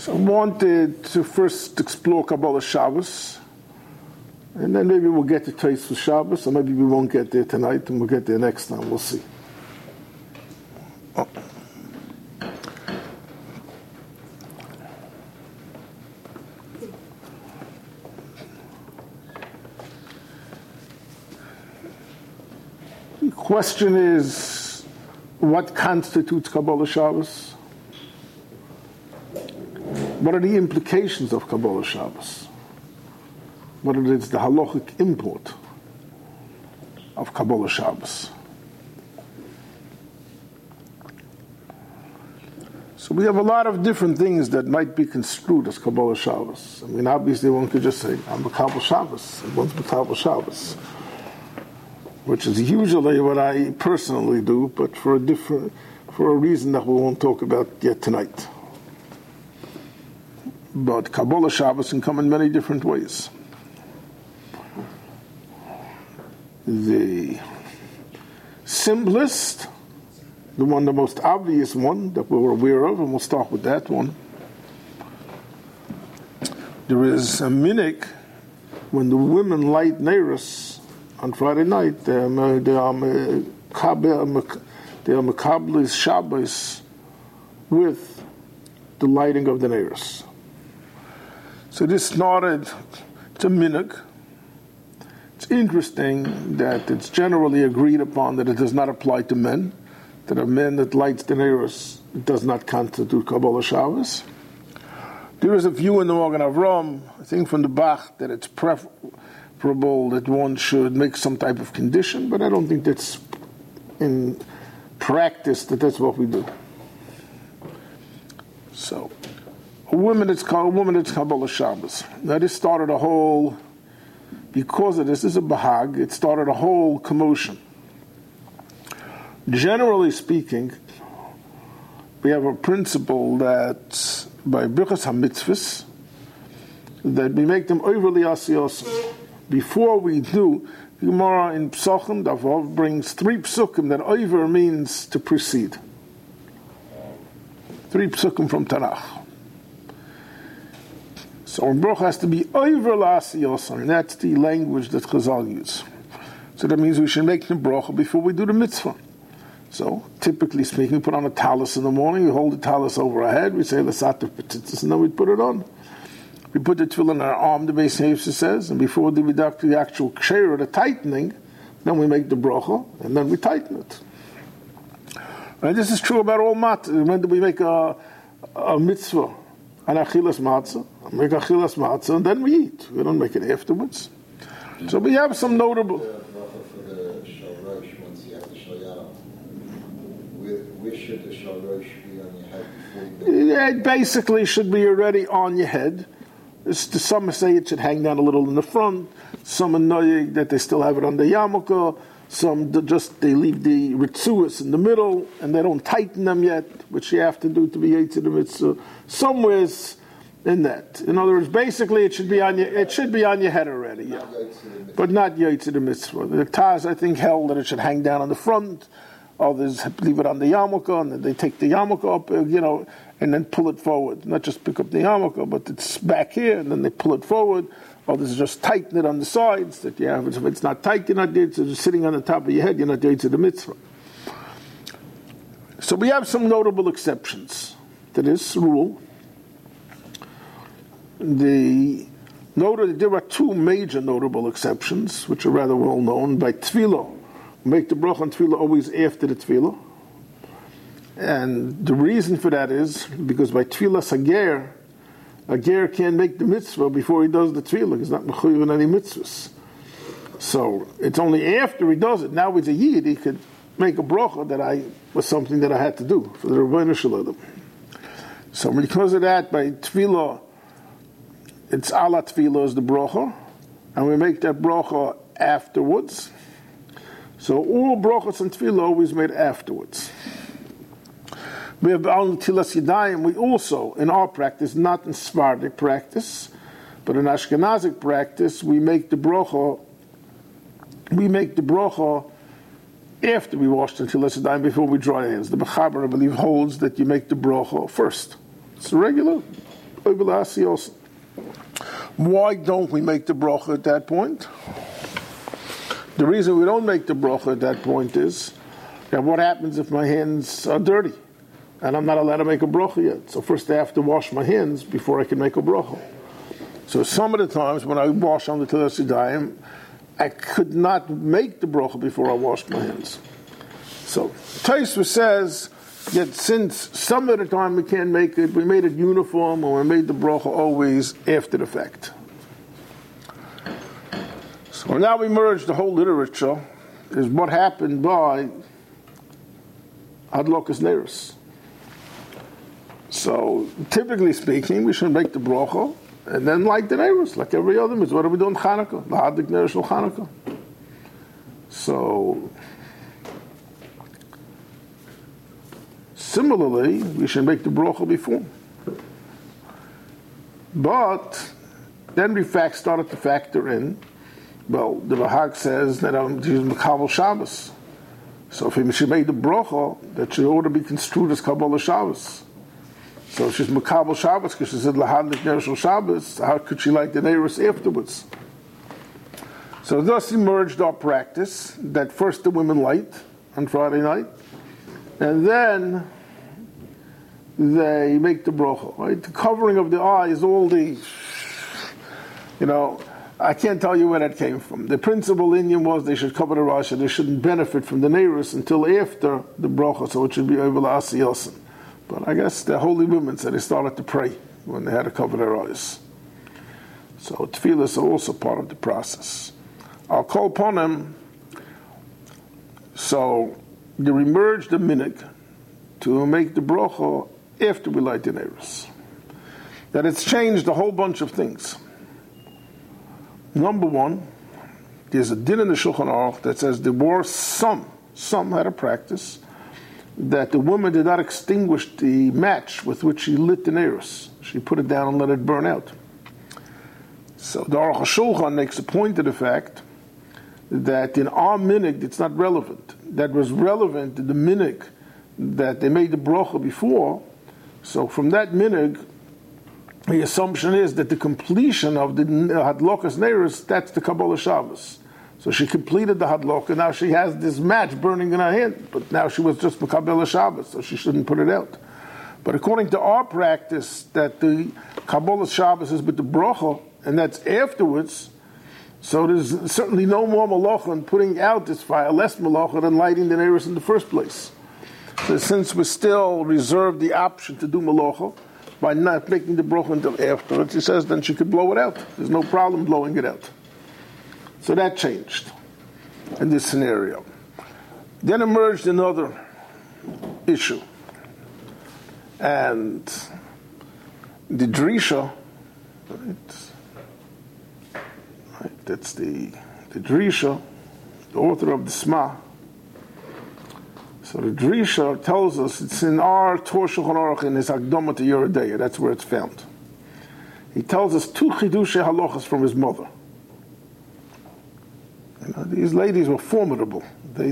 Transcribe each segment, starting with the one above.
So I wanted to first explore Kabbalah Shabbos, and then maybe we'll get to Tais for Shabbos, or maybe we won't get there tonight, and we'll get there next time. We'll see. Oh. The question is, what constitutes Kabbalah Shabbos? What are the implications of Kabbalah Shabbos? What is the halachic import of Kabbalah Shabbos? So we have a lot of different things that might be construed as Kabbalah Shabbos. I mean, obviously one could just say, I'm Kabbalah Shabbos, and one's Kabbalah Shabbos, which is usually what I personally do, but for a reason that we won't talk about yet tonight. But Kabbalah Shabbos can come in many different ways. The simplest, the most obvious one that we're aware of, and we'll start with that one. There is a minhag when the women light neiros on Friday night. They are mekablis Shabbos with the lighting of the neiros. So this started, it's a minhag. It's interesting that it's generally agreed upon that it does not apply to men, that a man that lights the neiros does not constitute Kabbalah Shabbos. There is a view in the Magen Avraham, I think from the Bach, that it's preferable that one should make some type of condition, but I don't think that's in practice that's what we do. So, a woman that's Kabbalah Shabbos. Now this started a whole, because of this is a bahag, it started a whole commotion. Generally speaking, we have a principle that by Birchas HaMitzvahs, that we make them overly asiyos. Before we do, Gemara in Psachim, Davov, brings 3 psukim that over means to precede. 3 psukim from Tanakh. So a bracha has to be over l'asiyos, and that's the language that Chazal use. So that means we should make the bracha before we do the mitzvah. So, typically speaking, we put on a talis in the morning, we hold the talis over our head, we say l'satav petitzis, and then we put it on. We put the tefillin in our arm, the Beis Yosef says, and before we do the actual ksheira, the tightening, then we make the bracha, and then we tighten it. And this is true about all matzah. When do we make a mitzvah? An achilas matzah, make achilas matzah, and then we eat. We don't make it afterwards. So we have some notable. Where should the shalosh be on your head before you do it? It basically should be already on your head. Some say it should hang down a little in the front. Some annoy that they still have it on the yarmulke. Some they leave the ritzuas in the middle and they don't tighten them yet, which you have to do to be yetzer the mitzvah. Somewhere's in that. In other words, basically it should be on your head already, yeah. But not yetzer the mitzvah. The Taz, I think, held that it should hang down on the front. Others leave it on the yarmulke, and then they take the yarmulke up, and then pull it forward. Not just pick up the yarmulke, but it's back here, and then they pull it forward. Others just tighten it on the sides. That you have, if it's not tight, you're not yetzer. It's sitting on the top of your head, you're not yetzer the mitzvah. So we have some notable exceptions to this rule. There are 2 major notable exceptions, which are rather well known. By tefillah, make the bracha on tefillah always after the tefillah. And the reason for that is because by tefillah a ger can't make the mitzvah before he does the tefillah. He's not mechuyev in any mitzvahs. So it's only after he does it. Now with a yid, he could make a bracha that was something that I had to do for the Rebbeinu Shalom. So because of that, by tefillah, it's ala tefillah is the bracha, and we make that bracha afterwards. So all brachas and tefillah always made afterwards. We have on Tilas Yadayim. We also, in our practice, not in Sephardic practice, but in Ashkenazic practice, we make the bracha after we wash the Tilas Yadayim before we dry hands. The Mechaber, I believe, holds that you make the bracha first. It's regular. Why don't we make the bracha at that point? The reason we don't make the bracha at that point is that what happens if my hands are dirty and I'm not allowed to make a bracha yet? So first I have to wash my hands before I can make a bracha. So some of the times when I wash on the Telas Yadayim, I could not make the bracha before I washed my hands. So Tosfos says that since some of the time we can't make it, we made it uniform, and we made the bracha always after the fact. So now we merge the whole literature, is what happened by Hadlokas Neiros. So typically speaking, we should make the bracha and then light the neiros, like every other mitzvah. What do we do in Chanukah? Lahadlik neiros shel Chanukah. So similarly, we should make the bracha before. But then we started to factor in, well, the Bahag says that she's Mekabel Shabbos. So if she made the bracha, that she ought to be construed as Kabbalah Shabbos. So she's Mekabel Shabbos because she said Lahadlik neiros shel Shabbos. How could she light the neiros afterwards? So thus emerged our practice that first the women light on Friday night, and then they make the bracha. Right? The covering of the eyes, all the, I can't tell you where that came from. The principal inyan was they should cover the eyes, and they shouldn't benefit from the neiros until after the bracha, so it should be over l'asi yosin. But I guess the holy women said they started to pray when they had to cover their eyes. So tefillas are also part of the process. I'll call upon them. So they emerged the minhag to make the bracha after we light the neiros. That it's changed a whole bunch of things. Number one, there's a din in the Shulchan Aruch that says there were some had a practice that the woman did not extinguish the match with which she lit the neiros. She put it down and let it burn out. So the Aruch HaShulchan makes a point of the fact that in our minhag it's not relevant. That was relevant to the minhag that they made the bracha before. So from that minhag, the assumption is that the completion of the Hadlokas Neiros, that's the Kabbalah Shabbos. So she completed the Hadlok, and now she has this match burning in her hand, but now she was just Kabbalah Shabbos, so she shouldn't put it out. But according to our practice, that the Kabbalah Shabbos is with the bracha, and that's afterwards, so there's certainly no more malacha in putting out this fire, less malacha than lighting the neiros in the first place. So since we still reserve the option to do malacha by not making the bracha until afterwards, he says then she could blow it out. There's no problem blowing it out. So that changed in this scenario. Then emerged another issue. And the Drisha, that's the Drisha, the author of the Sma. So the Drisha tells us, it's in our Torah Shulchan Aruch in his Akdama to Yoreh De'ah, that's where it's found. He tells us two Chidushei halachas from his mother. These ladies were formidable. They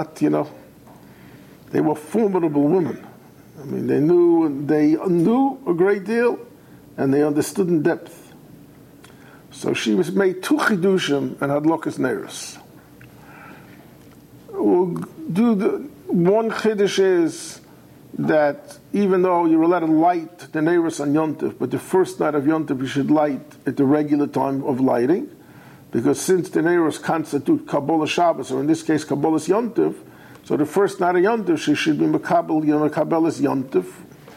were formidable women. I mean, they knew a great deal, and they understood in depth. So she was made two chidushim and hadlokas neiros. One chiddush is that even though you're allowed to light the neiros on Yom Tov, but the first night of Yom Tov you should light at the regular time of lighting, because since the neiros constitute Kabbalah Shabbos, or in this case Kabbalah's Yom Tov, so the first night of Yom Tov she should be Kabbalah's Yom Tov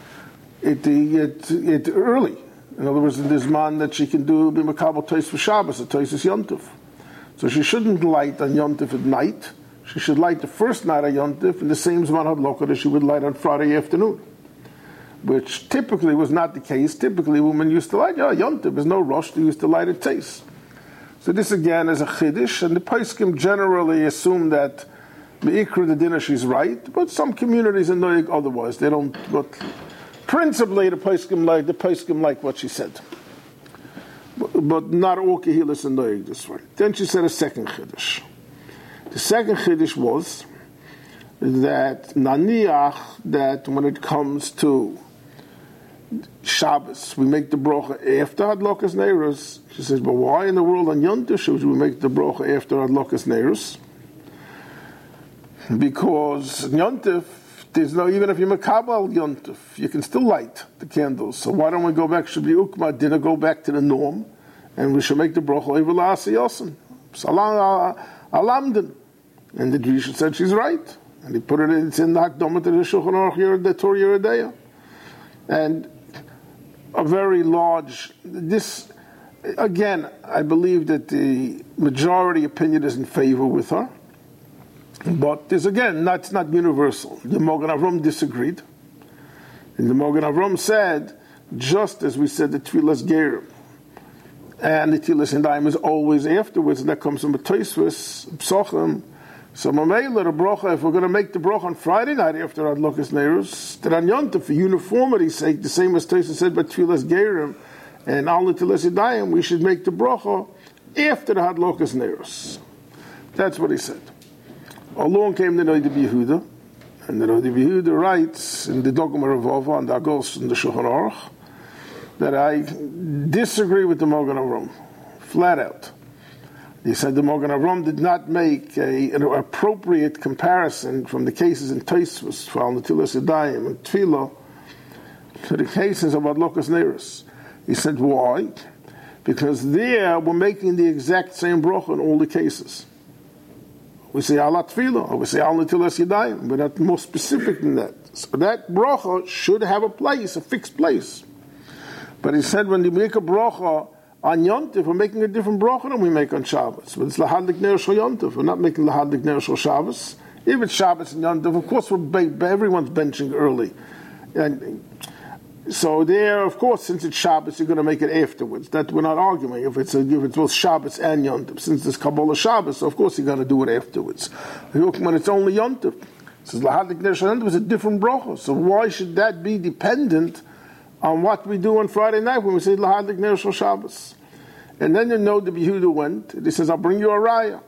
it early. In other words, in this man that she can do be Makabel Tois for Shabbos, a Tois Yom Tov. So she shouldn't light on Yom Tov at night. She should light the first night of Yom Tov in the same Zman Hadloka that she would light on Friday afternoon, which typically was not the case. Typically, women used to light Yom Tov. There's no rush. They used to light at Teis. So this again is a chiddush, and the poskim generally assume that meikra the dinner she's right, but some communities are noyig otherwise. They don't. But principally, the poskim like what she said, but not all kehilas are noyig this way. Then she said a second chiddush. The second chiddush was that naniach, that when it comes to Shabbos, we make the bracha after Hadlokas Neiros. She says, but why in the world on Yom Tov should we make the bracha after Hadlokas Neiros? Because Yom Tov, there's no, even if you makabel Yom Tov, you can still light the candles. So why don't we go back, should be Ukma, didn't go back to the norm, and we should make the bracha over La'asi Yosin. Salam Alamdin. And the Drisha said she's right. And he put it's in the Hakdama to the Shulchan Aruch the Torah Yeridea. And a very large, this, again, I believe that the majority opinion is in favor with her. But this, again, that's not universal. The Mogen Avram disagreed. And the Mogen Avram said, just as we said the Tfilas Gerim, and the Tfilas Yadayim is always afterwards, and that comes from the Tosfos, Psochim. So Mamela, the bracha, if we're going to make the bracha on Friday night after Hadlokas Neiros, that on Yom Tov, for uniformity's sake, the same as Tosfos said by Tfilas Gerim, and Al Tfilas Yadayim, we should make the bracha after the Hadlokas Neiros. That's what he said. Along came the Noda B'Yehuda, and the Noda B'Yehuda writes in the Dogma Ravova and Agos in the Shulchan Aruch that I disagree with the Mogen Avram, flat out. He said the Mogen Avram did not make an appropriate comparison from the cases in Tosfos, Fal Netilas Yadayim, and Tefillah to the cases of Hadlokas Neiros. He said, why? Because there we're making the exact same bracha in all the cases. We say Ala Tefillah, or we say Al Netilas Yadayim. We're not more specific than that. So that bracha should have a place, a fixed place. But he said when you make a bracha on Yom Tov, we're making a different bracha than we make on Shabbos. But it's Lahadlik Ner Shal Yom Tov. We're not making Lahadlik Ner Shal Shabbos. If it's Shabbos and Yom Tov, of course everyone's benching early. And so there, of course, since it's Shabbos, you're going to make it afterwards. That we're not arguing. If it's both Shabbos and Yom Tov, since it's Kabbalah Shabbos, of course you're going to do it afterwards. When it's only Yom Tov, it says Lahadlik Ner Shal Yom Tov is a different bracha. So why should that be dependent on what we do on Friday night when we say Lahadlik Ner Shal Shabbos? And then you know the Yehuda went, and he says, I'll bring you a raya.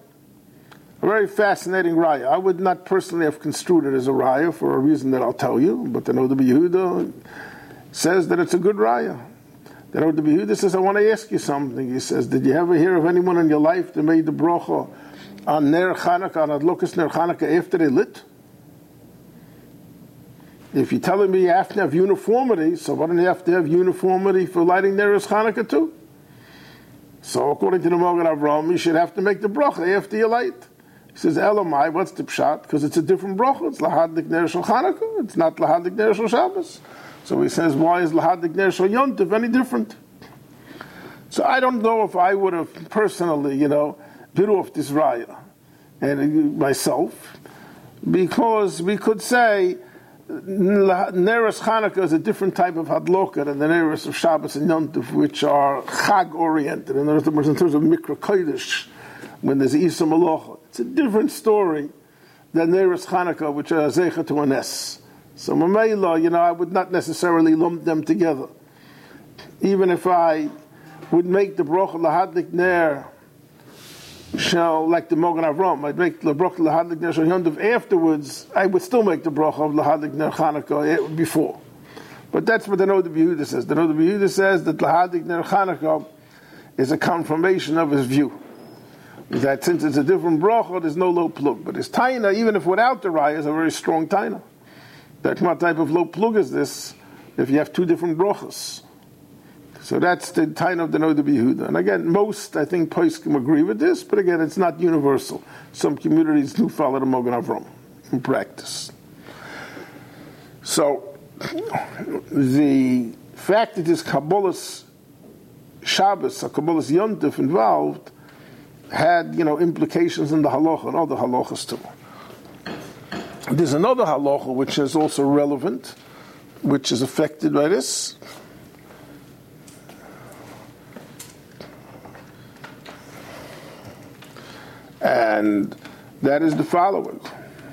A very fascinating raya. I would not personally have construed it as a raya for a reason that I'll tell you, but the Noda B'Yehuda says that it's a good raya. The Noda B'Yehuda says, I want to ask you something. He says, did you ever hear of anyone in your life that made the bracha on Ner Chanukah, on Hadlokas Ner Chanukah after they lit? If you're telling me you have to have uniformity, so why don't you have to have uniformity for lighting Neros Chanukah too? So according to the Mogen Avram, you should have to make the bracha after you light. He says, Elamai, what's the pshat? Because it's a different bracha. It's Lahadlik Ner Shal Chanukah. It's not Lahadlik Ner Shal Shabbos. So he says, why is Lahadlik Ner Shal Yom Tov any different? So I don't know if I would have personally, bit off this raya and myself, because we could say Neros Chanukah is a different type of hadloka than the Neros of Shabbos and Yom Tov, which are Chag oriented. In other words, in terms of Mikra Kodesh, when there's Isa Malacha, it's a different story than Neros Chanukah, which are Zecha to an S. So Mamela, I would not necessarily lump them together. Even if I would make the bracha Lahadlik Ner Shall, like the Mogen Avram, I'd make the bracha Lahadlik Ner Shal Yom Tov afterwards. I would still make the bracha of Lahadlik Ner Chanukah before. But that's what the Noda B'Yehuda says. The Noda B'Yehuda says that Lahadlik Ner Chanukah is a confirmation of his view. That since it's a different bracha, there's no low plug. But his taina, even if without the raya, is a very strong taina. That what type of low plug is this if you have two different brachas? So that's the taina of the Noda B'Yehuda. And again, most, I think, poskim agree with this, but again, it's not universal. Some communities do follow the Mogen Avram in practice. So, the fact that there's Kabbalah's Shabbos or Kabbalah's Yom Tov involved had, implications in the halacha and other halachas too. There's another halacha which is also relevant, which is affected by this. And that is the following.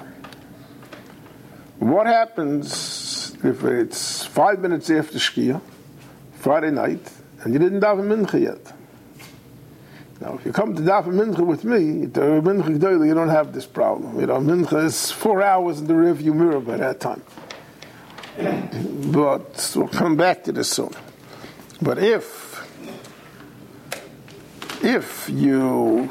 What happens if it's 5 minutes after Shkia, Friday night, and you didn't daven mincha yet? Now, if you come to daven mincha with me, the mincha g'dola, you don't have this problem. Mincha is 4 hours in the rearview mirror by that time. But we'll come back to this soon. But if you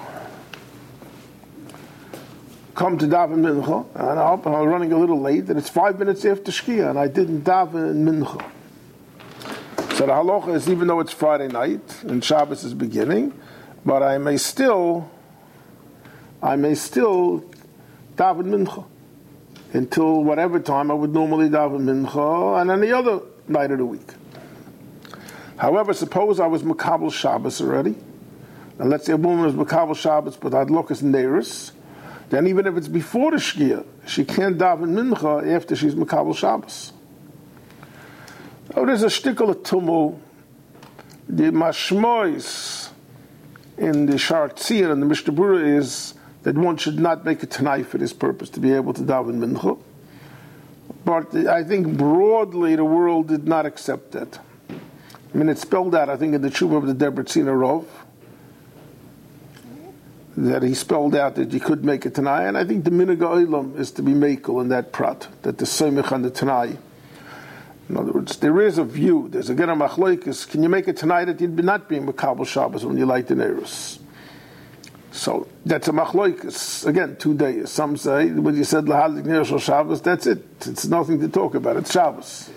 come to daven mincha, and I'm running a little late, and it's 5 minutes after Shkia, and I didn't daven mincha. So the halacha is, even though it's Friday night and Shabbos is beginning, but I may still daven mincha until whatever time I would normally daven mincha, and any other night of the week. However, suppose I was Makabel Shabbos already, and let's say a woman was Makabel Shabbos, but Hadlokas Neiros, then even if it's before the Shkia, she can't daven mincha after she's Makabel Shabbos. Oh, there's a shtickle of tumul. The mashmois in the Shar Tzir and the Mishnah Berurah is that one should not make a tanai for this purpose, to be able to daven mincha. But I think broadly the world did not accept that. I mean, it's spelled out, I think, in the Tshuva of the Debretziner Rov, that he spelled out that you could make a tanai, and I think the minhag ha'olam is to be mekel in that prat, that the soimich on the tanai. In other words, there is a view, there's again a machlokes, can you make a tanai that you'd be not being Makabel Shabbos when you light the Neiros? So that's a machlokes, again, 2 days. Some say, when you said lahadlik Neiros Shabbos, that's it. It's nothing to talk about, it's Shabbos.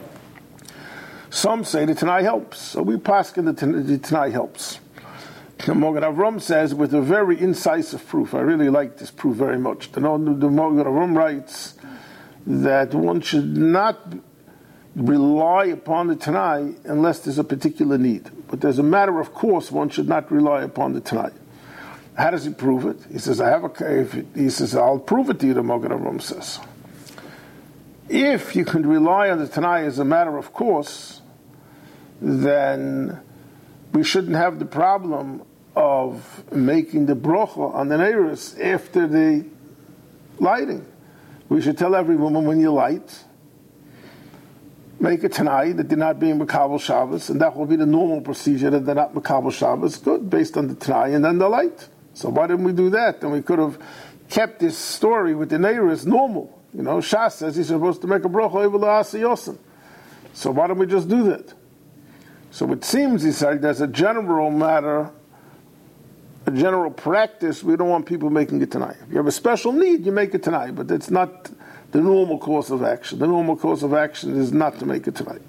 Some say the tanai helps, so we paskin the tanai helps. The Mogen Avram says, with a very incisive proof, I really like this proof very much. The Mogen Avram writes that one should not rely upon the Tanai unless there's a particular need. But as a matter of course, one should not rely upon the Tanai. How does he prove it? He says, I'll prove it to you, the Mogen Avram says. If you can rely on the Tanai as a matter of course, then we shouldn't have the problem of making the brocha on the Neiros after the lighting. We should tell every woman, when you light, make a tanai that they're not being Makabel Shabbos, and that will be the normal procedure, that they're not Makabel Shabbos. Good, based on the tanai, and then the light. So why didn't we do that? Then we could have kept this story with the Neiros normal. You know, Shas says he's supposed to make a brocha over the Asi Yosin. So why don't we just do that? So it seems, he said, there's a general matter, a general practice, we don't want people making it tonight. If you have a special need, you make it tonight, but it's not the normal course of action. The normal course of action is not to make it tonight.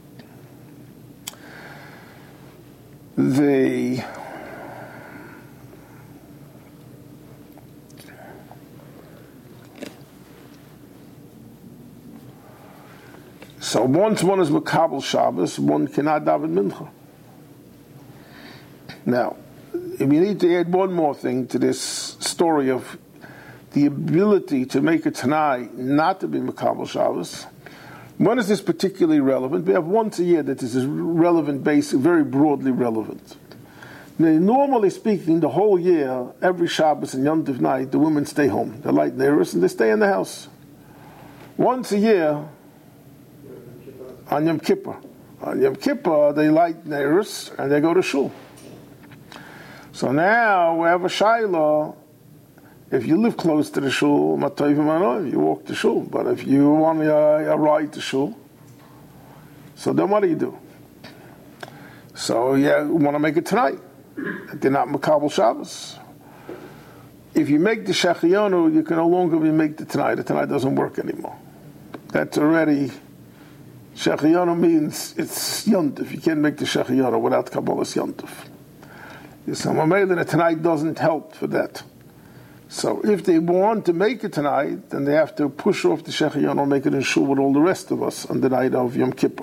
So once one is Makabel Shabbos, one cannot daven mincha. Now, we need to add one more thing to this story of the ability to make a tanai not to be Makabel Shabbos. When is this particularly relevant? We have once a year that this is relevant, basic, very broadly relevant. Now, normally speaking, the whole year, every Shabbos and Yom Tov night, the women stay home. They light Neiros and they stay in the house. Once a year, on Yom Kippur. On Yom Kippur, they light Neiros and they go to shul. So now we have a shayla. If you live close to the shul, you walk to shul. But if you want a ride to shul, so then what do? So you want to make it tonight. They're not Makabel Shabbos. If you make the Shechiyonu, you can no longer make the tonight. The tonight doesn't work anymore. That's already... Shechiyonu means it's Yontif. You can't make the Shechiyonu without Kabbalah's Yontif. So Mamela tonight doesn't help for that. So if they want to make it tonight, then they have to push off the Shechiyonu and make it in shul with all the rest of us on the night of Yom Kippur.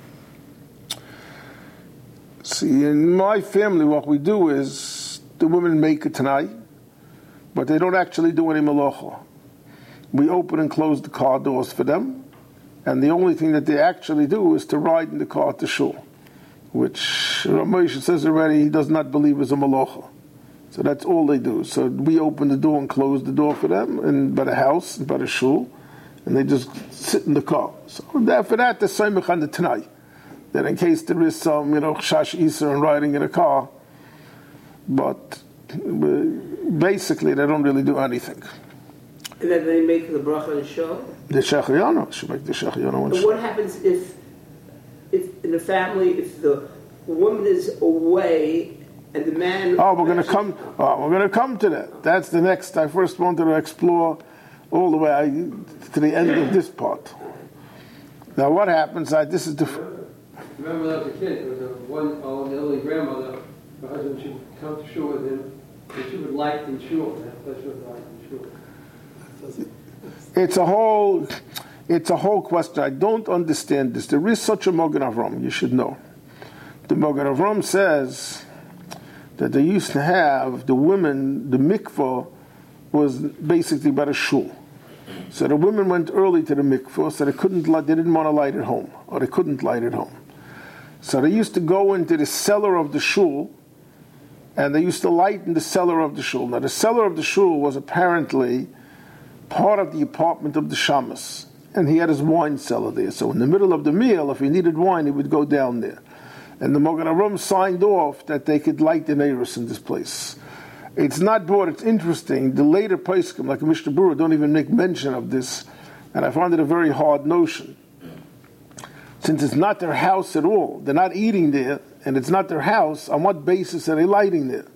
See, in my family, what we do is the women make it tonight, but they don't actually do any malacha. We open and close the car doors for them, and the only thing that they actually do is to ride in the car to shul, which Ramesh says already he does not believe is a malacha. So that's all they do. So we open the door and close the door for them, and by the house, and by the shul, and they just sit in the car. So for that, the same on the tonight. That in case there is some, chash isa and riding in a car, but basically they don't really do anything. And then they make the bracha and show? The Shechayana. She make the Shechayana and And what happens if in a family, if the woman is away and the man... we're going to come to that. That's the next. I first wanted to explore all the way to the end of this part. Now, what happens? This is the... Remember when I was a kid, there was one elderly grandmother, her husband, she would come to shul with him, and she would light in shul. That's what light in shul. It's a whole question. I don't understand this. There is such a Magen Avram, you should know. The Magen Avram says that they used to have the women, the mikvah was basically by the shul. So the women went early to the mikvah, so they didn't want to light at home, or they couldn't light at home. So they used to go into the cellar of the shul, and they used to light in the cellar of the shul. Now the cellar of the shul was apparently part of the apartment of the shamus, and he had his wine cellar there. So in the middle of the meal, if he needed wine, he would go down there. And the Magen Avram signed off that they could light the neiros in this place. It's not brought, it's interesting. The later poskim, like Mishnah Berurah, don't even make mention of this, and I find it a very hard notion. Since it's not their house at all, they're not eating there, and it's not their house, on what basis are they lighting there?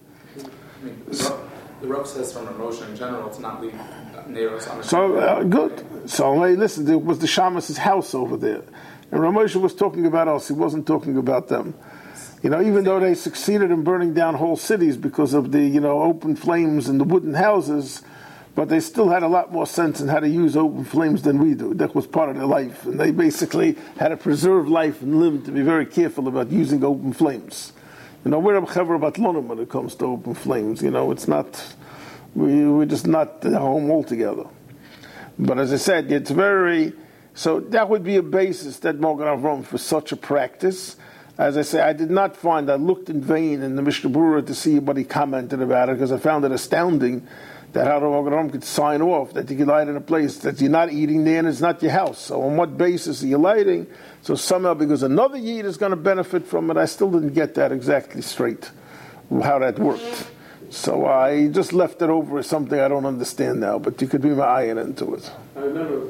The Rav says from a motion in general to not leave neiros on the So, good. So, listen, there was the Shamas' house over there. And Ramosha was talking about us, he wasn't talking about them. Even though they succeeded in burning down whole cities because of the, open flames and the wooden houses, but they still had a lot more sense in how to use open flames than we do. That was part of their life. And they basically had to preserve life and live to be very careful about using open flames. We're a chaver batlonim when it comes to open flames. It's not, we're just not at home altogether. But as I said, it's very, so that would be a basis that Magen Avram for such a practice. As I say, I did not find, I looked in vain in the Mishnah Berurah to see what he commented about it, because I found it astounding that how the Magen Avram could sign off that you can light in a place that you're not eating there and it's not your house. So on what basis are you lighting? So somehow because another Yid is going to benefit from it, I still didn't get that exactly straight, how that worked. So I just left it over as something I don't understand now, but you could be my eye into it. I remember,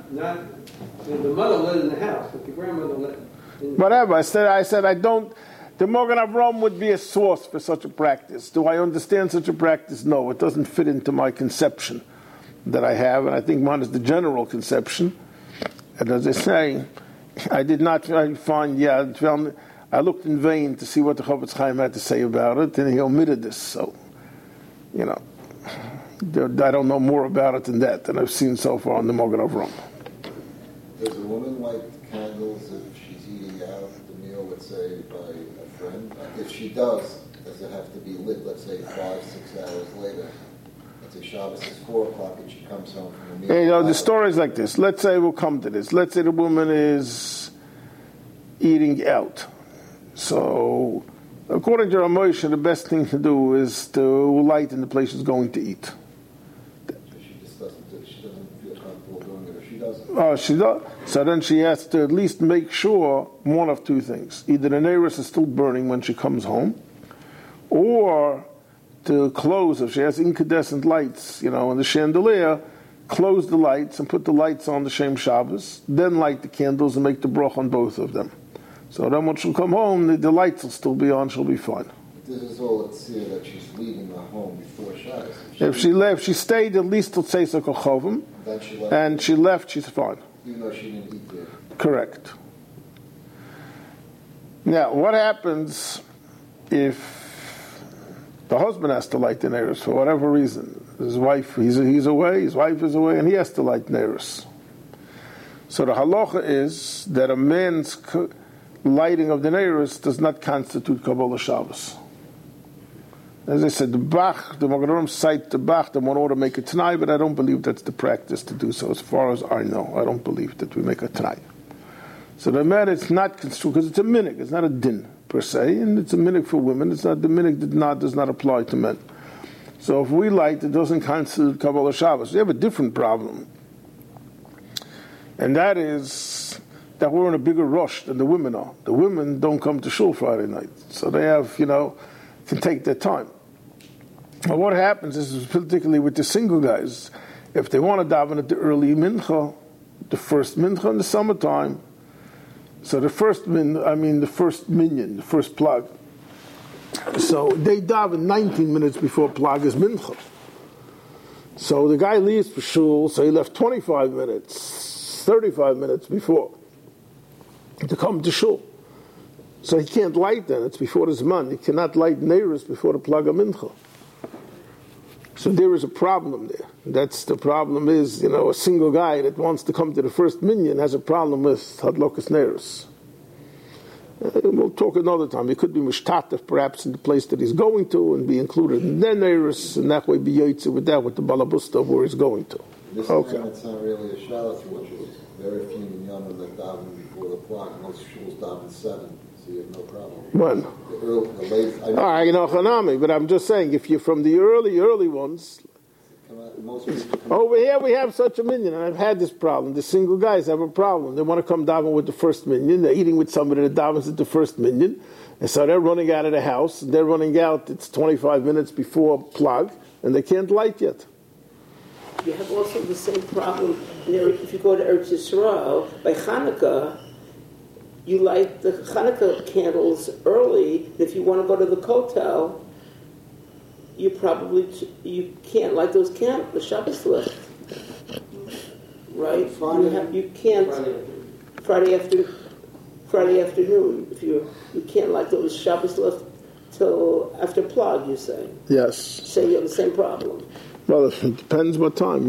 the mother lived in the house, but the grandmother lived in whatever. I said I don't. The Magen Avram would be a source for such a practice. Do I understand such a practice? No, it doesn't fit into my conception that I have, and I think mine is the general conception. And as I say, I did not find. I looked in vain to see what the Chofetz Chaim had to say about it, and he omitted this. So, I don't know more about it than I've seen so far on the Magen Avram. Does a woman light candles if she's eating out the meal, let's say, by a friend? If she does it have to be lit, let's say, 5-6 hours later? Let's say Shabbos is 4 o'clock and she comes home from the meal. The story is like this. Let's say we'll come to this. Let's say the woman is eating out. So, according to Ramosha, the best thing to do is to light in the place she's going to eat. She doesn't feel comfortable doing it, or she doesn't. Oh, she does. So then she has to at least make sure one of two things. Either the neiros is still burning when she comes home, or to close, if she has incandescent lights, in the chandelier, close the lights and put the lights on the Shem Shabbos, then light the candles and make the brach on both of them. So then when she'll come home, the lights will still be on, she'll be fine. This is all it's here that she's leaving the home before Shabbos. If she stayed at least till Tzeitzah Kochovim, and she left, she's fine. Even though she didn't eat there. Correct. Now, what happens if the husband has to light the neiros for whatever reason? His wife, he's away, his wife is away, and he has to light neiros. So the halacha is that a man's lighting of the neiros does not constitute Kabbalah Shabbos. As I said, the Magen Avram cite the Bach, they want to make a Tanai, but I don't believe that's the practice to do so. As far as I know, I don't believe that we make a Tanai. So the matter it's not construed, because it's a minig, it's not a din per se, and it's a minig for women. It's not the minig does not apply to men. So if we light, it doesn't constitute Kabbalah Shabbos. We have a different problem, and that is that we're in a bigger rush than the women are. The women don't come to shul Friday night, so they have, can take their time. But what happens is, particularly with the single guys, If they want to daven at the early mincha, the first mincha in the summertime, so the first minyan, the first plug. So they daven 19 minutes before plug is mincha. So the guy leaves for shul, so he left 25 minutes, 35 minutes before to come to shul. So he can't light then, it's before his man. He cannot light neiros before the plug of mincha. So there is a problem there. That's the problem is, a single guy that wants to come to the first minyan has a problem with hadlokas neiros. We'll talk another time. He could be mishtatef perhaps in the place that he's going to and be included in the neiros, and that way be yoytze with the balabusta of where he's going to. This time it's not really a shalat through shuls. Very few minyanim that daven before the clock. Most shuls daven 7. So you have no problem. When? The late. Chanami, but I'm just saying, if you're from the early ones, over here we have such a minyan, and I've had this problem. The single guys have a problem. They want to come daven with the first minyan. They're eating with somebody that davens at the first minyan, and so they're running out of the house. And they're running out. It's 25 minutes before plug, and they can't light yet. You have also the same problem if you go to Eretz Yisrael by Hanukkah. You light the Hanukkah candles early. If you want to go to the kotel, you can't light those candles, the Shabbos light, right? You can't Friday afternoon. If you can't light those Shabbos light till after plug, you say. Yes. So you have the same problem. Well, it depends what time.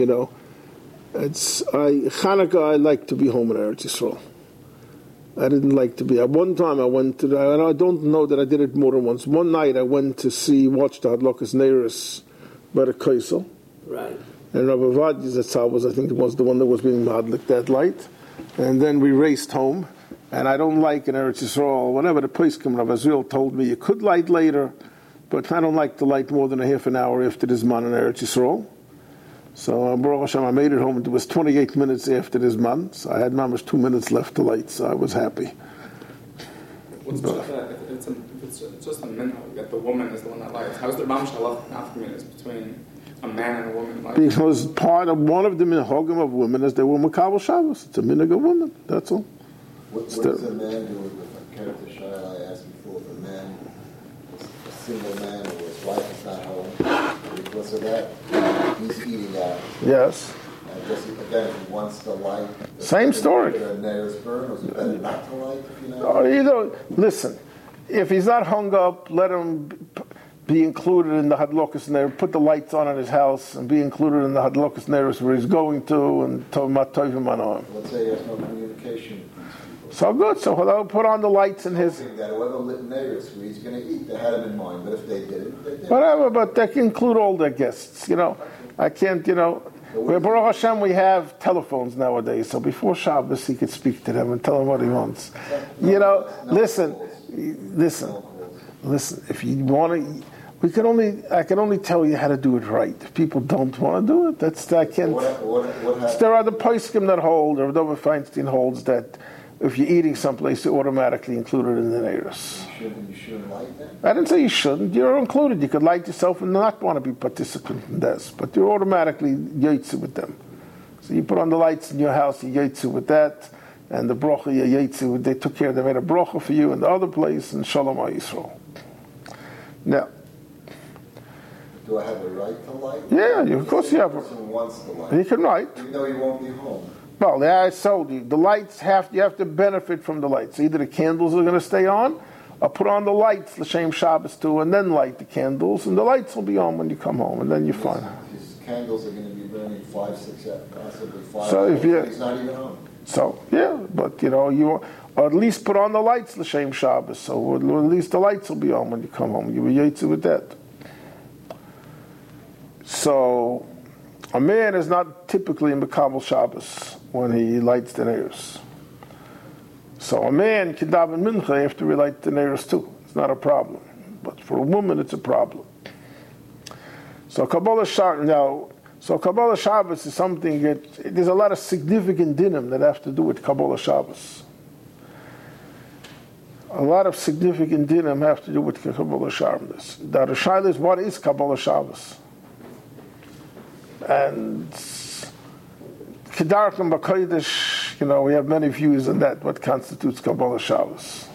Hanukkah. I like to be home in Eretz Yisrael. I didn't like to be. At one time I went to, and I don't know that I did it more than once. One night I went to watch the Hadlokas Neiros by the Kaisel. Right. And Rabbi Vadya Zatzal was, I think it was the one that was being madlik that light. And then we raced home. And I don't like in Eretz Yisrael, whenever the Poskim Rabbi Azriel told me you could light later, but I don't like to light more than a half an hour after this man in Eretz Yisrael. So Baruch Hashem, I made it home. It was 28 minutes after this month. So I had mamash 2 minutes left to light. So I was happy. If it's just a minhag that the woman is the one that lights, how's there mamash halach nafkaminus between a man and a woman lighting? Because one of the minhagim of women is they were makabel Shabbos. It's a minhag of women. That's all. What does a man do with a character shayla I asked before? If a man, a single man, or his wife is not home, because of that, he's eating out. Yes. And just again, if he wants to light. Same story. Listen, if he's not hung up, let him be included in the Hadlokas Neiros, put the lights on in his house, and be included in the Hadlokas Neiros where he's going to, and Tomat Tovim on. Let's say he has no communication. So good. So he'll put on the lights in his. That whoever lit neighbors where he's going to eat, they had him in mind. But if they didn't, they didn't. Whatever, but they can include all their guests. I can't. Where Baruch Hashem we have telephones nowadays. So before Shabbos he could speak to them and tell them what he wants. Listen. If you want to. I can only tell you how to do it right. If people don't want to do it, I can't. There are the poskim that hold, or Dov Feinstein holds that if you're eating someplace, you're automatically included in the neiros. You shouldn't light them? I didn't say you shouldn't. You're included. You could light yourself and not want to be participant in this, but you're automatically yotze with them. So you put on the lights in your house, you yotze with that, and the brocha you yotze with. They took care. They made a brocha for you in the other place, and Shalom Yisrael. Now. Do I have a right to light? Yeah, of course you have. The person wants to light. You can light. Even though he won't be home. Well, I told you, the lights you have to benefit from the lights. Either the candles are going to stay on, or put on the lights, L'Shem Shabbos too, and then light the candles, and the lights will be on when you come home, and then you're fine. His candles are going to be burning 5, 6, possibly 5 so hours. He's not even home. So, yeah, but or at least put on the lights, L'Shem Shabbos, so at least the lights will be on when you come home. You will yotze with that. So, a man is not typically in Mekabel Shabbos when he lights the neiros. So a man can daven mincha after he lights the neiros too. It's not a problem. But for a woman, it's a problem. So Kabbalah Shabbos is something that there's a lot of significant dinim that have to do with Kabbalah Shabbos. A lot of significant dinim have to do with Kabbalah Shabbos. The Shaila is, what is Kabbalah Shabbos? And Kedarkim B'Kodesh, we have many views on that, what constitutes Kabbalah Shabbos.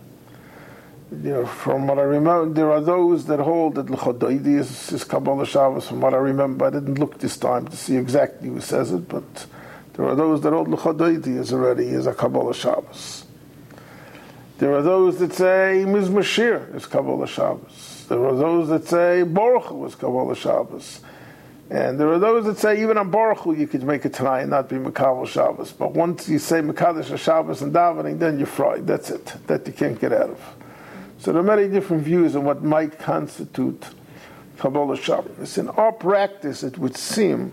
From what I remember, there are those that hold that L'Chodoidi is Kabbalah Shabbos. From what I remember, I didn't look this time to see exactly who says it, but there are those that hold L'Chodoidi is a Kabbalah Shabbos. There are those that say Mizmor Shir is Kabbalah Shabbos. There are those that say Baruch Hu is Kabbalah Shabbos. And there are those that say even on Baruch Hu you could make it tonight and not be Makabel Shabbos. But once you say Mekadesh Shabbos and davening, then you're fried. That's it. That you can't get out of. So there are many different views on what might constitute Kabbalah Shabbos. In our practice, it would seem,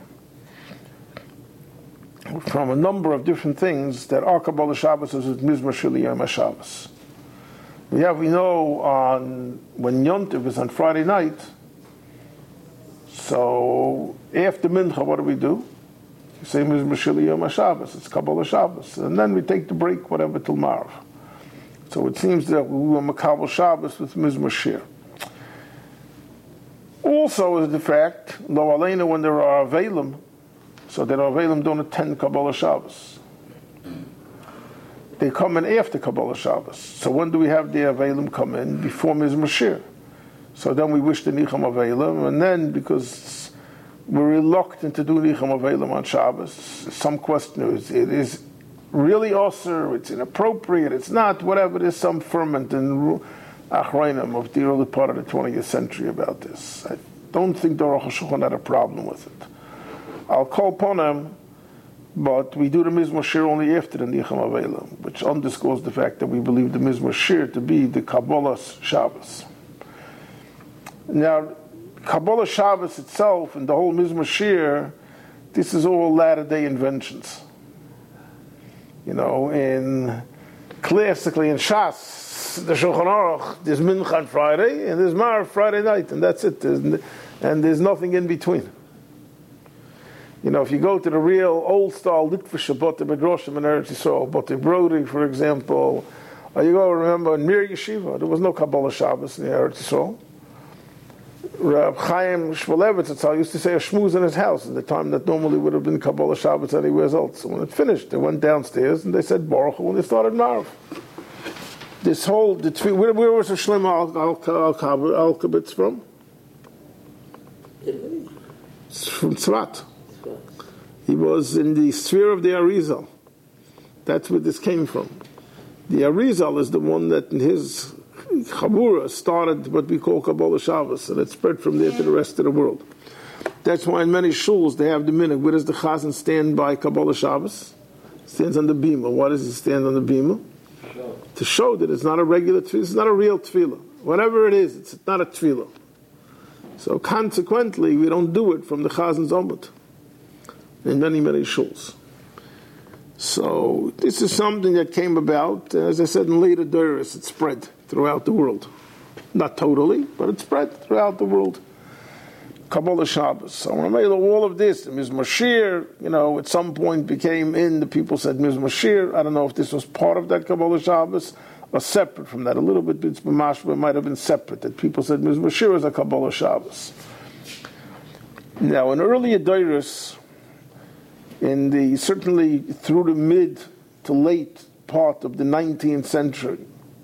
from a number of different things, that our Kabbalah Shabbos is with Mizmor Shel Yom HaShabbos. We know when Yontiv is on Friday night, so after Mincha, what do? You say Mizmor Shel Yom HaShabbos, it's Kabbalah Shabbos. And then we take the break, whatever, till Marv. So it seems that we were Makabel Shabbos with Mizmor Shir. Also is the fact, Lo Aleinu, when there are Avelim, so that Avelim don't attend Kabbalah Shabbos. They come in after Kabbalah Shabbos. So when do we have the Avelim come in? Before Mizmor Shir. So then we wish the Nicham Avelim, and then because we're reluctant to do Nicham Avelim on Shabbos, some question is, it is really osir, it's inappropriate, it's not, whatever, there's some ferment in Achrayim of the early part of the 20th century about this. I don't think the Aruch HaShulchan had a problem with it. I'll call upon him, but we do the Mizmor Shir only after the Nicham Avelim, which underscores the fact that we believe the Mizmor Shir to be the Kabbalah Shabbos. Now, Kabbalah Shabbos itself and the whole Mizmor Shir, this is all latter-day inventions. In classically in Shas, the Shulchan Aruch, there's Mincha on Friday and there's Mar Friday night, and that's it. And there's nothing in between. If you go to the real old-style Litvish Botei Midrashim in Eretz Yisrael, Botei Brody, for example, or you go remember in Mir Yeshiva, there was no Kabbalah Shabbos in the Eretz Yisrael. Reb Chaim Shmulevitz used to say a shmooze in his house at the time that normally would have been Kabbalah Shabbos anywhere else. So when it finished, they went downstairs and they said Baruch Hu, and they started Marv. This whole, where was the Shlomo Alkabetz from? It's from Tzvat. He was in the sphere of the Arizal. That's where this came from. The Arizal is the one that in his Chabura started what we call Kabbalah Shabbos, and it spread from there to the rest of the world. That's why in many shuls they have the minhag. Where does the chazan stand by Kabbalah Shabbos? Stands on the bima. Why does he stand on the bima? To show that it's not a regular tefillah, it's not a real tefillah. Whatever it is, it's not a tefillah. So consequently, we don't do it from the chazan's omut in many shuls. So this is something that came about, as I said, in later Doros, it spread throughout the world. Not totally, but it spread throughout the world. Kabbalah Shabbos. So when I made all of this, the Mizmor Shir, at some point became in, the people said Mizmor Shir. I don't know if this was part of that Kabbalah Shabbos or separate from that. A little bit, it's b'mashma, it might have been separate, that people said Mizmor Shir is a Kabbalah Shabbos. Now, in earlier Doros, certainly through the mid to late part of the 19th century,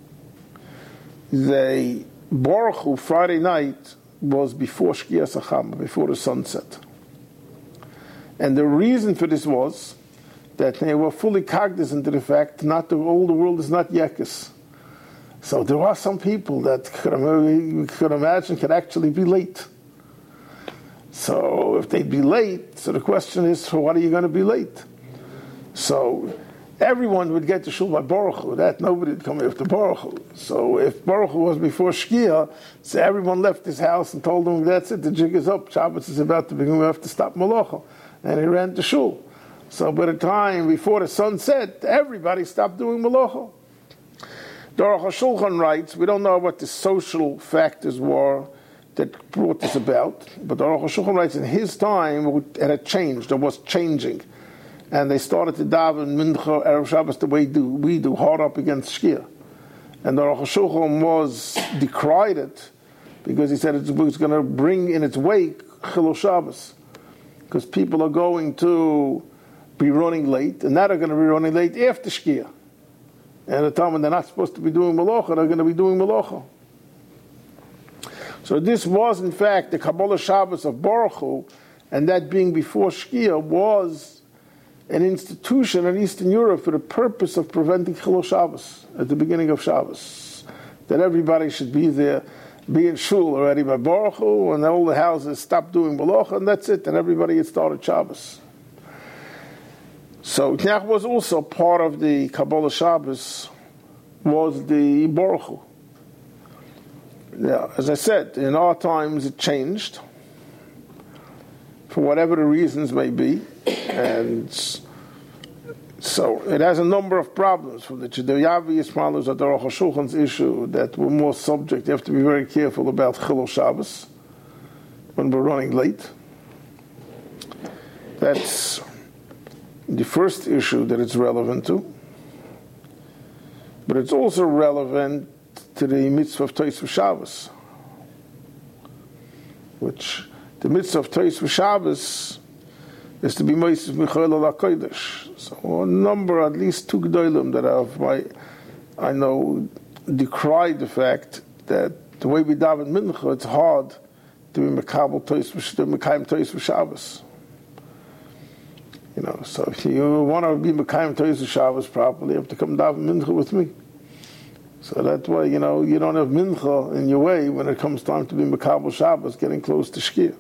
the Baruch Hu Friday night was before Shkias HaChama, before the sunset. And the reason for this was that they were fully cognizant of the fact all the world is not Yekes. So there are some people that we could imagine could actually be late. So if they'd be late, so the question is, so what are you going to be late? So everyone would get to shul by Baruch Hu. That nobody would come after Baruch Hu. So if Baruch Hu was before Shkia, so everyone left his house and told him, that's it, the jig is up, Shabbos is about to begin, we have to stop Malacha. And he ran to shul. So by the time before the sun set, everybody stopped doing Malacha. The Aruch HaShulchan writes, we don't know what the social factors were that brought this about, but the Aruch HaShulchan writes, in his time it had changed, or was changing. And they started to daven Mincha, Erev Shabbos the way we do, hard up against Shkia. And the Aruch HaShulchan was decried it, because he said it was going to bring in its wake Chilul Shabbos. Because people are going to be running late, and now they're going to be running late after Shkia. And the time when they're not supposed to be doing Malacha, they're going to be doing Malacha. So this was, in fact, the Kabbalah Shabbos of Baruch Hu, and that being before Shkia was an institution in Eastern Europe for the purpose of preventing Chilul Shabbos at the beginning of Shabbos. That everybody should be there, be in shul already by Baruch Hu, and all the houses stop doing Malacha, and that's it, and everybody had started Shabbos. So that was also part of the Kabbalah Shabbos, was the Baruch Hu. Now, as I said, in our times it changed, for whatever the reasons may be, and so it has a number of problems, from the Chedayavi problems or the Aruch HaShulchan's issue that we're more subject. You have to be very careful about Chilul Shabbos when we're running late. That's the first issue that it's relevant to. But it's also relevant to the mitzvah of Tosef Shabbos, which the mitzvah of Tosef Shabbos is to be Mosif Michael al HaKodesh. So a number, at least two Gdolim that I know decried the fact that the way we daven Mincha, it's hard to be Mekabel Tosef Shabbos. You know, so if you want to be Mekayim Tosef Shabbos properly, you have to come daven Mincha with me. So that's why, you know, you don't have Mincha in your way when it comes time to be Mekabel Shabbos, getting close to Shkia.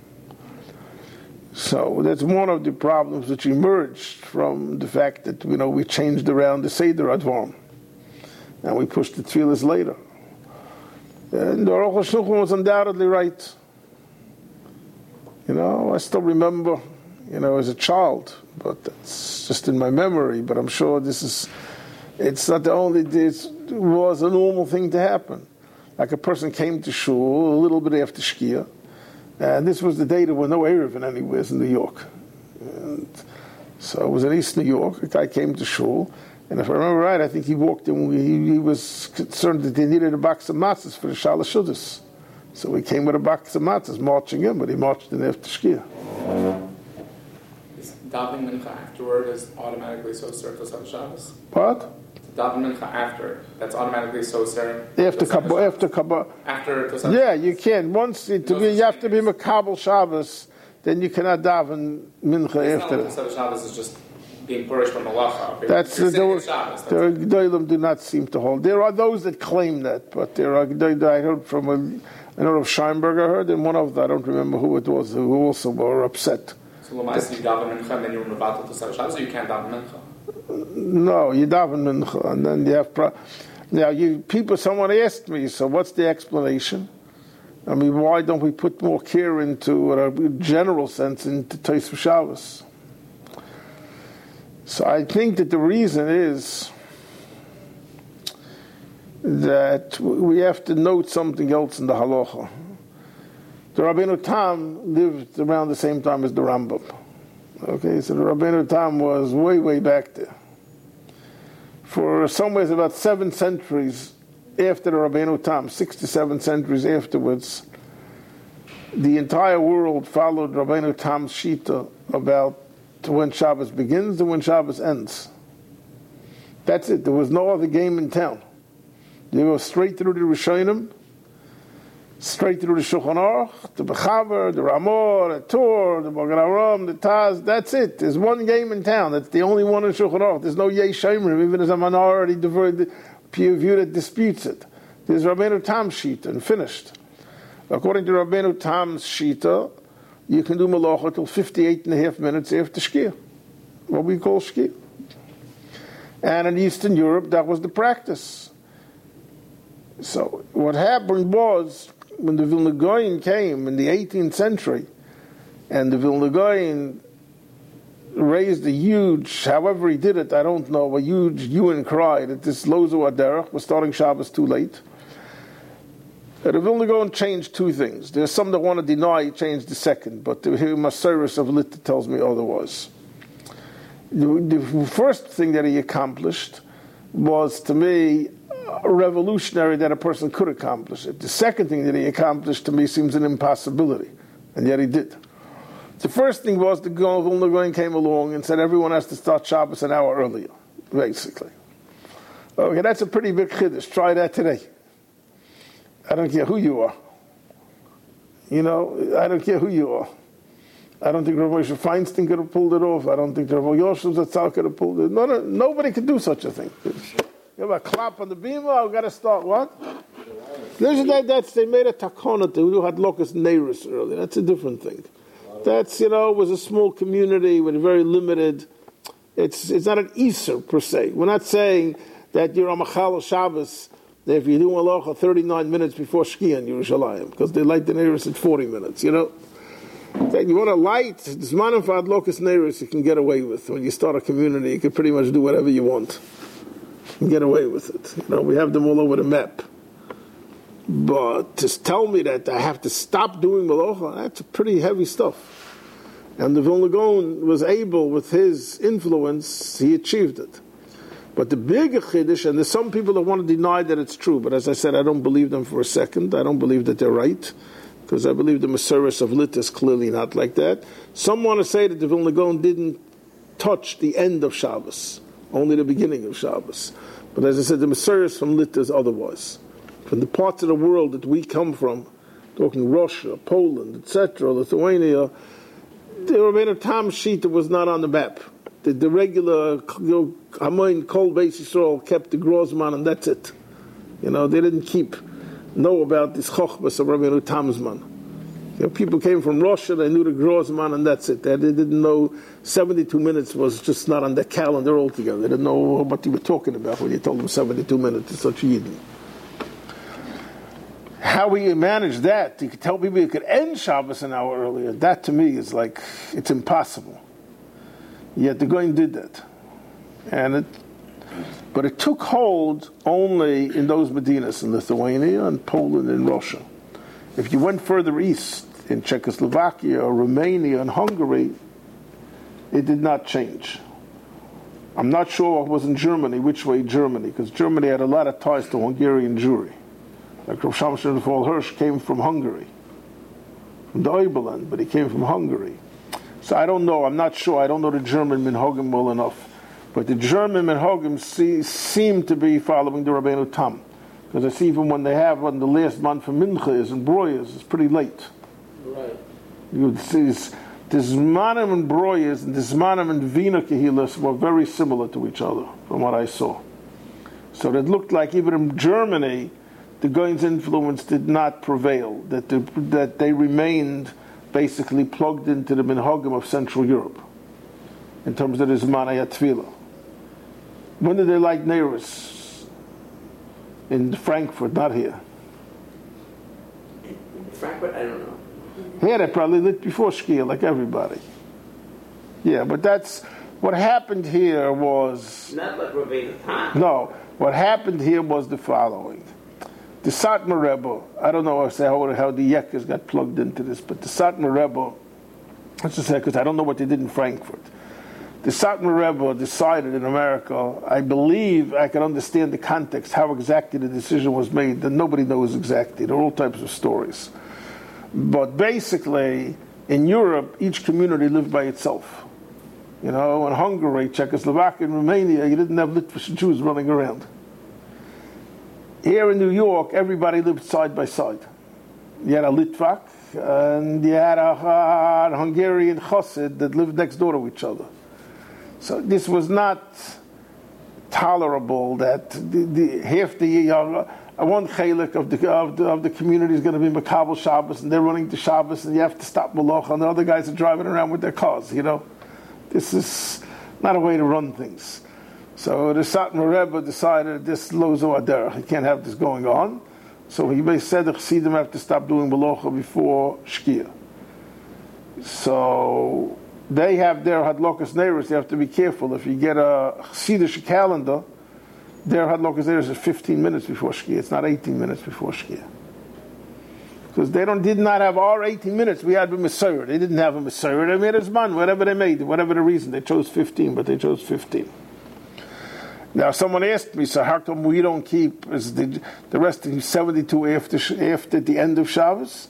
So that's one of the problems which emerged from the fact that, you know, we changed around the Seder Advarim, and we pushed the Tfilas later. And the Aruch HaShulchan was undoubtedly right. You know, I still remember, you know, as a child, but it's just in my memory, but I'm sure it's not the only, it was a normal thing to happen. Like a person came to shul a little bit after Shkia, and this was the day there were no Erev anywhere in New York. And so it was in East New York, a guy came to shul, and if I remember right, I think he walked in, he was concerned that they needed a box of matzahs for the Shalosh Seudos. So he came with a box of matzahs, marching in, but he marched in after Shkia. Davening Mincha afterward is automatically so to Shabbos? What? Davening Mincha after, that's automatically so After Kabbalah. After yeah, you can. Once you have to be Mekabel Shabbos, then you cannot daven Mincha after. Tosef Shabbos is just being purish from Malacha. That's the Gedolim do not seem to hold. There are those that claim that, but there are. I heard from I know of Scheinberg. I heard, and one of them, I don't remember who it was, who also were upset. So Lamaisa, you daven Mincha and then you're Mevatel Tosef Shabbos, or you can't daven Mincha? No, you daven Mincha, and then you have. Now, someone asked me, so what's the explanation? I mean, why don't we put more care into, in a general sense, into Tosef Shabbos? So I think that the reason is that we have to note something else in the halacha. The Rabbeinu Tam lived around the same time as the Rambam. Okay, so the Rabbeinu Tam was way, way back there. For some ways about 7 centuries after the Rabbeinu Tam, 6 to 7 centuries afterwards, the entire world followed Rabbeinu Tam's Shita about when Shabbos begins and when Shabbos ends. That's it. There was no other game in town. You go straight through the Rishonim, straight through the Shulchan Aruch, the Bechaber, the Ramah, the Tur, the Magen Avraham, the Taz. That's it. There's one game in town. That's the only one in Shulchan Aruch. There's no Yesh Shomrim, even as a minority peer view that disputes it. There's Rabbeinu Tam's Shita and finished. According to Rabbeinu Tam's Shita, you can do Malacha till 58.5 minutes after Shkia, what we call Shkia. And in Eastern Europe, that was the practice. So what happened was, when the Vilna Gaon came in the 18th century, and the Vilna Gaon raised a huge, however he did it, I don't know, a huge hue and cry that this Lozu Aderech was starting Shabbos too late. The Vilna Gaon changed 2 things. There's some that want to deny he changed the second, but the Maseres of Litta tells me otherwise. The first thing that he accomplished was, to me, revolutionary that a person could accomplish it. The second thing that he accomplished, to me, seems an impossibility, and yet he did. The first thing was the Vilna Gaon came along and said everyone has to start Shabbos an hour earlier, basically. Okay, that's a pretty big chiddush. Try that today. I don't care who you are. I don't care who you are. I don't think Rav Moshe Feinstein could have pulled it off. I don't think Rav Yosef Zatzal could have pulled it. No, nobody could do such a thing. You have a clap on the bima, I've got to start what? They made a takona who had locust neighbors earlier. That's a different thing. That's, was a small community with very limited, it's not an Easter per se. We're not saying that you're on Machal Shabbos, that if you do Malacha 39 minutes before Shkia in Yerushalayim, because they light the neighbors at 40 minutes, That you want to light, Zmanim for Adlokas Neiros you can get away with. When you start a community, you can pretty much do whatever you want. You can get away with it. We have them all over the map. But to tell me that I have to stop doing Malacha, that's pretty heavy stuff. And the Vilna Gaon was able, with his influence, he achieved it. But the bigger chiddush, and there's some people that want to deny that it's true, but as I said, I don't believe them for a second. I don't believe that they're right, because I believe the Masoros of Lit is clearly not like that. Some want to say that the Vilna Gaon didn't touch the end of Shabbos, only the beginning of Shabbos. But as I said, the Masoros from Lit is otherwise. From the parts of the world that we come from, talking Russia, Poland, etc., Lithuania, the Rabbeinu Tam Shita was not on the map. The regular Hamoin Kol Beis Yisrael kept the Grozman, and that's it. They didn't know about this Chochbas of Rabbeinu Tamzman. People came from Russia, they knew the Grozman, and that's it. They didn't know 72 minutes was just not on their calendar altogether. They didn't know what you were talking about when you told them 72 minutes. It's such a Yidden. How we manage that, you could tell people you could end Shabbos an hour earlier. That to me is like, it's impossible. Yet the Goyim did that. But it took hold only in those Medinas, in Lithuania and Poland and Russia. If you went further east, in Czechoslovakia or Romania and Hungary, it did not change. I'm not sure what was in Germany, which way Germany, because Germany had a lot of ties to Hungarian Jewry. Like Rav Shamshon Fall Hirsch came from Hungary, from the Oberland, but he came from Hungary. So I don't know, I'm not sure, I don't know the German Minhagim well enough. But the German Minhagim seem to be following the Rabbeinu Tam. Because I see even when they have on the last month for Mincha is in Broyas, it's pretty late. Right. You would see the Zmanim and Broyas and the Zmanim and Vina Kehilas were very similar to each other, from what I saw. So it looked like even in Germany, the Goyim's influence did not prevail, that they remained basically plugged into the Minhagim of Central Europe, in terms of the Zmanei Tefillah. When did they light Neiros? In Frankfurt, not here. In Frankfurt, I don't know. Here they probably lit before Shkia, like everybody. Yeah, but that's, what happened here was... Not like Rabbeinu Tam. No, what happened here was the following. The Satmar Rebbe, I don't know how the Yekkers got plugged into this, but the Satmar Rebbe, let's just say, because I don't know what they did in Frankfurt. The Satmar Rebbe decided in America, I believe I can understand the context, how exactly the decision was made, that nobody knows exactly. There are all types of stories. But basically, in Europe, each community lived by itself. In Hungary, Czechoslovakia, and Romania, you didn't have Litvish Jews running around. Here in New York, everybody lived side by side. You had a Litvak, and you had a Hungarian Chassid that lived next door to each other. So this was not tolerable that half the one chelik of the community is going to be Makabel Shabbos, and they're running to Shabbos, and you have to stop Malacha, and the other guys are driving around with their cars. This is not a way to run things. So the Satmar Rebbe decided this lozo aderech. He can't have this going on. So he said the Chassidim have to stop doing Malacha before Shkia. So they have their Hadlokas Neiros. You have to be careful. If you get a Chassidish calendar, their Hadlokas Neiros is 15 minutes before Shkia. It's not 18 minutes before Shkia. Because they did not have our 18 minutes. We had a Messiah. They didn't have a Messiah. They made a Zman, whatever they made, whatever the reason. They chose 15, but they chose 15. Now, someone asked me, so how come we don't keep the rest of 72 after the end of Shabbos?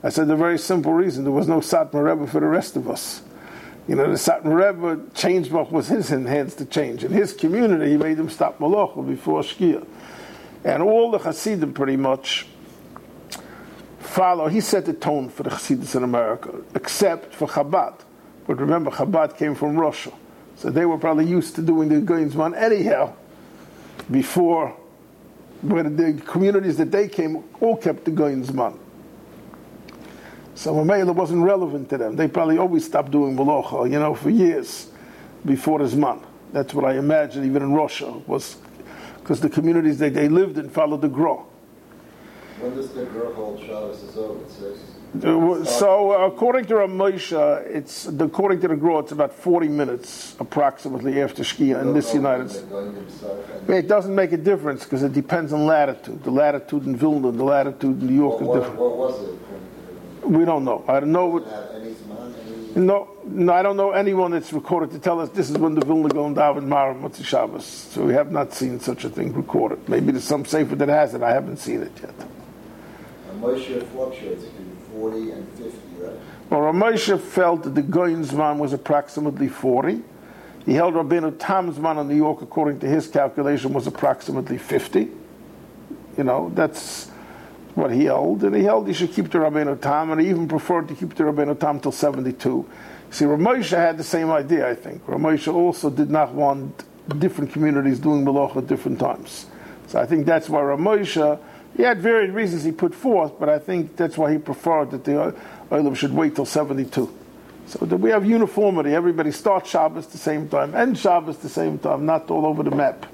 I said the very simple reason, there was no Satmar Rebbe for the rest of us. You know, the Satmar Rebbe changed what was his hands to change. In his community, he made them stop Malacha before Shkia. And all the Hasidim pretty much follow. He set the tone for the Hasidus in America, except for Chabad. But remember, Chabad came from Russia. So they were probably used to doing the Goyin Zman anyhow, before, but the communities that they came all kept the Goyin Zman. So Mamela wasn't relevant to them. They probably always stopped doing Malacha, you know, for years before the Zman. That's what I imagine, even in Russia, was because the communities that they lived in followed the Gra. When does the Gra hold Shabbos is over? It says. So according to Rav Moshe, according to the Gra, it's about 40 minutes approximately after Shkia in this United States. It doesn't make a difference because it depends on latitude. The latitude in Vilna, the latitude in New York is different. What was it? We don't know. I don't know. No, I don't know anyone that's recorded to tell us this is when the Vilna Gaon daven Marav Motzi Shabbos. So we have not seen such a thing recorded. Maybe there's some sefer that has it. I haven't seen it yet. Moshe fluctuates between 40 and 50, right? Well, Rav Moshe felt that the Goyin Zman was approximately 40. He held Rabbeinu Tam's Zman in New York, according to his calculation, was approximately 50. You know, that's what he held. And he held he should keep the Rabbeinu Tam, and he even preferred to keep the Rabbeinu Tam till 72. See, Rav Moshe had the same idea, I think. Rav Moshe also did not want different communities doing Malach at different times. So I think that's why Rav Moshe, he had varied reasons he put forth, but I think that's why he preferred that the Olam should wait till 72. So that we have uniformity. Everybody starts Shabbos at the same time, ends Shabbos at the same time, not all over the map.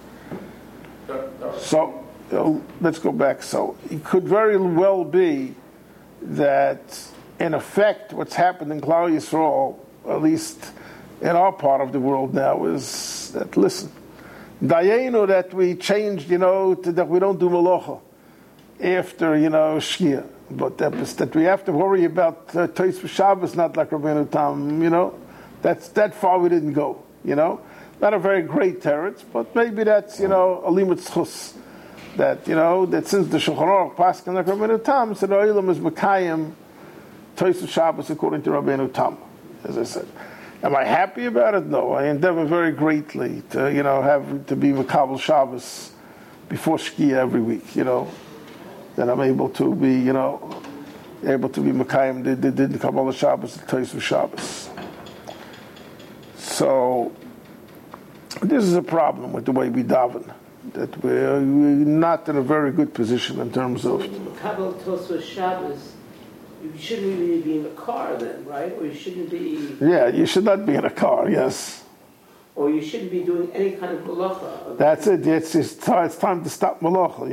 So, let's go back. So, it could very well be that, in effect, what's happened in Klal Yisrael, at least in our part of the world now, is that, listen, Dayenu, that we changed, that we don't do Malacha after, Shkia. But that we have to worry about Tois Shabbos, not like Rabbeinu Tam, that far we didn't go, Not a very great teretz, but maybe that's, a limit schus. That, that since the Shulchan Aruch Paskin like Rabbeinu Tam, so the Olam is Mekayim Tois Shabbos according to Rabbeinu Tam, as I said. Am I happy about it? No. I endeavor very greatly to, have to be Mekabel Shabbos before Shkia every week, that I'm able to be, Mekayim, they did Kabbalah Shabbos, the Tois Shabbos. So, this is a problem with the way we daven, that we're not in a very good position in terms of... Kabbalah Tois Shabbos, you shouldn't really be in a car then, right? Or you shouldn't be... Yeah, you should not be in a car, yes. Or you shouldn't be doing any kind of malacha. That's it. It's time to stop malacha,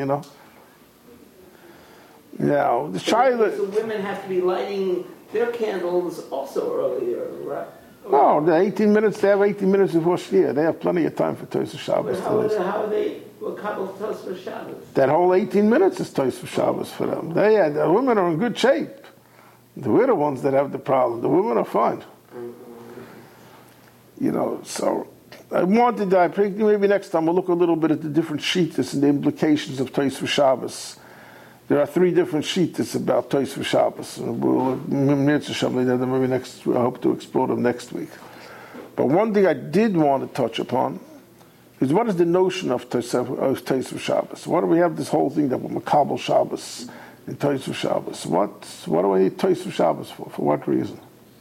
Now, the child... So women have to be lighting their candles also earlier, right? No, they have 18 minutes before Shkia. They have plenty of time for Tois Shabbos. But how are they... Well, Kabbalah Tois Shabbos. That whole 18 minutes is Tois Shabbos for them. The women are in good shape. We're the ones that have the problem. The women are fine. So I wanted that. Maybe next time we'll look a little bit at the different shittas and the implications of Tois Shabbos. There are 3 different shittas about Tois Shabbos. Maybe I hope to explore them next week. But one thing I did want to touch upon is what is the notion of Tois Shabbos? Why do we have this whole thing that we're Mekabel Shabbos in Tois Shabbos? What do I need Tois Shabbos for? For what reason?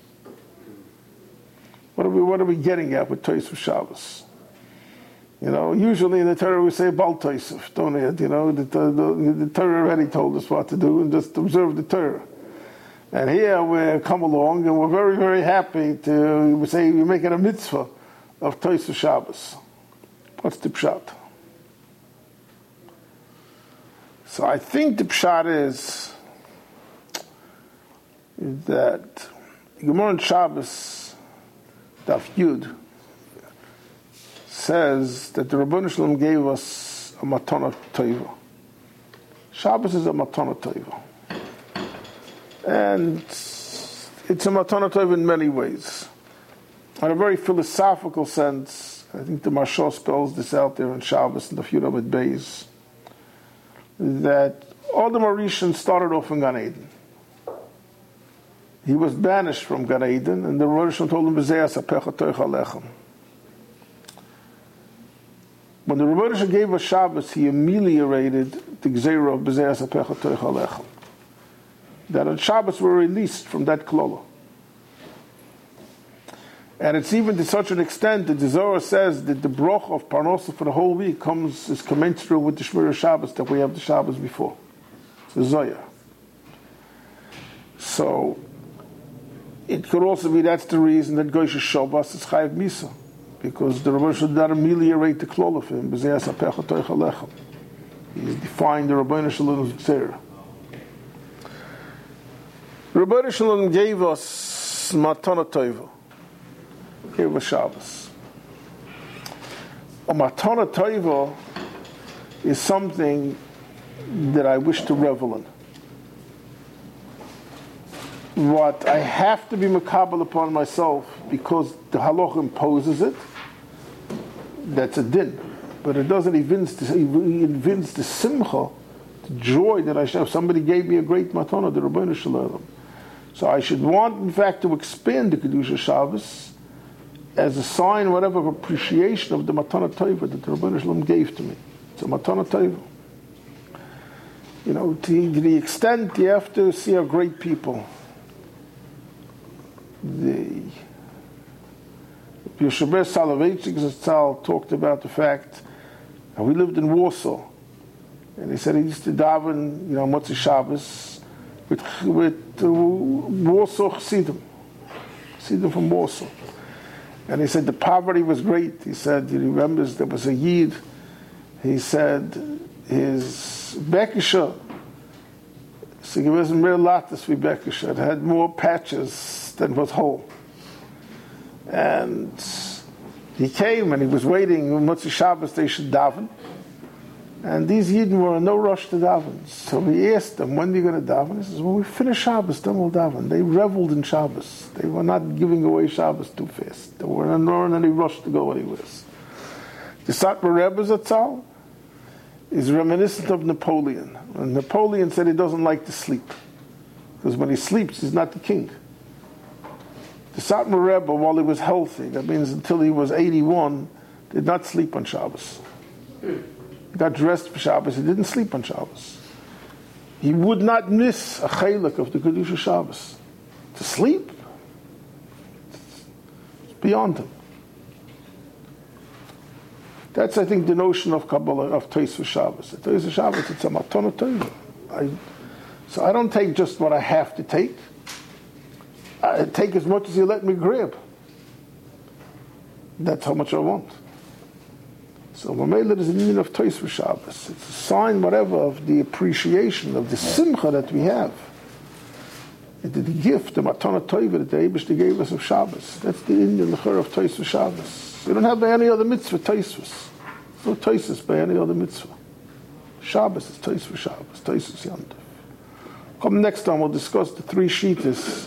What are we getting at with Tois Shabbos? Usually in the Torah we say Bal Toisef, don't we? The Torah already told us what to do and just observe the Torah. And here we come along and we're very, very happy to say we're making a mitzvah of Tois Shabbos. What's the pshat? So I think the pshat is that Gemara in Shabbos, Daf Yud, says that the Rebbeinu Shalom gave us a matana tova. Shabbos is a matana tova. And it's a matana tova in many ways. In a very philosophical sense, I think the Marshal spells this out there in Shabbos and the Yud Amud Beis, that all the Mauritians started off in Gan Eden. he was banished from Gan Eden, and the Rebbeinu Shalom told him, "B'zeh asapecha toich alechem." When the Rebbeinu Shalom gave us Shabbos, he ameliorated the Gzeira of B'zeh asapecha toich alechem. That on Shabbos were released from that klala. And it's even to such an extent that the Zohar says that the broch of Parnosa for the whole week is commensurate with the Shmira Shabbos that we have the Shabbos before. It's the Zohar. So, it could also be that's the reason that Goyish Shabbos is Chayav Misa. Because the Rebbeinu should not ameliorate the klal of him. He's defined the Rebbeinu Shalom's Gzeira. Rebbeinu Shalom gave us Matana Tova. Gave us Shabbos. A Matana Tova is something that I wish to revel in. What I have to be makabel upon myself because the halach imposes it, that's a din. But it doesn't evince the simcha, the joy that I should have. Somebody gave me a great matana, the Rebbeinu Shalom. So I should want, in fact, to expand the Kedusha Shabbos as a sign, whatever, of appreciation of the matana tova that the Rebbeinu Shalom gave to me. It's a matana tova. You know, to the extent you have to see our great people. The Yosheber Soloveitchik Zatzal talked about the fact how we lived in Warsaw, and he said he used to daven, Motzei Shabbos with Warsaw Chassidim from Warsaw, and he said the poverty was great. He said he remembers there was a Yid. He said his Bekisha, so he wasn't real lattice with Bekisha. It had more patches than was whole. And he came and he was waiting. Motzei Shabbos they should daven. And these Yidden were in no rush to daven. So he asked them, when are you going to daven? He says, when we finish Shabbos, then we'll daven. They reveled in Shabbos. They were not giving away Shabbos too fast. They were not in any rush to go anywhere. The Satmar Rebbe Zatzal is reminiscent of Napoleon. And Napoleon said he doesn't like to sleep. Because when he sleeps, he's not the king. The Satmar Rebbe, while he was healthy, that means until he was 81, did not sleep on Shabbos. He got dressed for Shabbos, he didn't sleep on Shabbos. He would not miss a chaylik of the Kedusha Shabbos. To sleep, it's beyond him. That's, I think, the notion of Kabbalah, of Tois for Shabbos. The Tois for Shabbos, it's a matana tova. So I don't take just what I have to take. I take as much as you let me grab. That's how much I want. So Mamela is a meaning of Tois for Shabbos. It's a sign, whatever, of the appreciation, of the simcha that we have. The gift, the matana tova that the Eibishter gave us of Shabbos. That's the Indian lechor of Tois for Shabbos. We don't have by any other mitzvah Toisvus. No Toisvus by any other mitzvah. Shabbos is Tois for Shabbos. Toisvus Yantav. Come next time, we'll discuss the three shittas.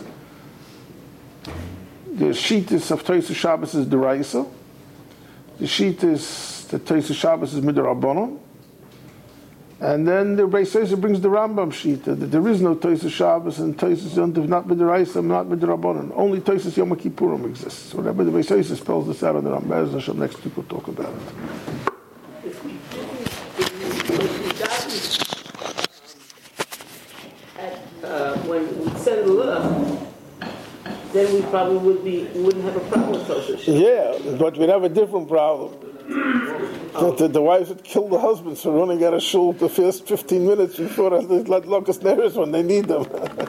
The shittas of Tois for Shabbos is Deraisa. The shittas that Tois for Shabbos is Midrabanan. And then the Beis Yosef brings the Rambam shita that there is no Tois for Shabbos and Tois for Yantav, not Midraisa, not Midrabanan. Only Tois for Yom Kippurim exists. So whatever the Beis Yosef spells this out on the Rambam, Hashem, next week we'll talk about it. When we send the love, then we probably wouldn't have a problem with Tosh. Yeah, but we'd have a different problem. The wives would kill the husbands for running out of shul the first 15 minutes before they let locusts nearest when they need them.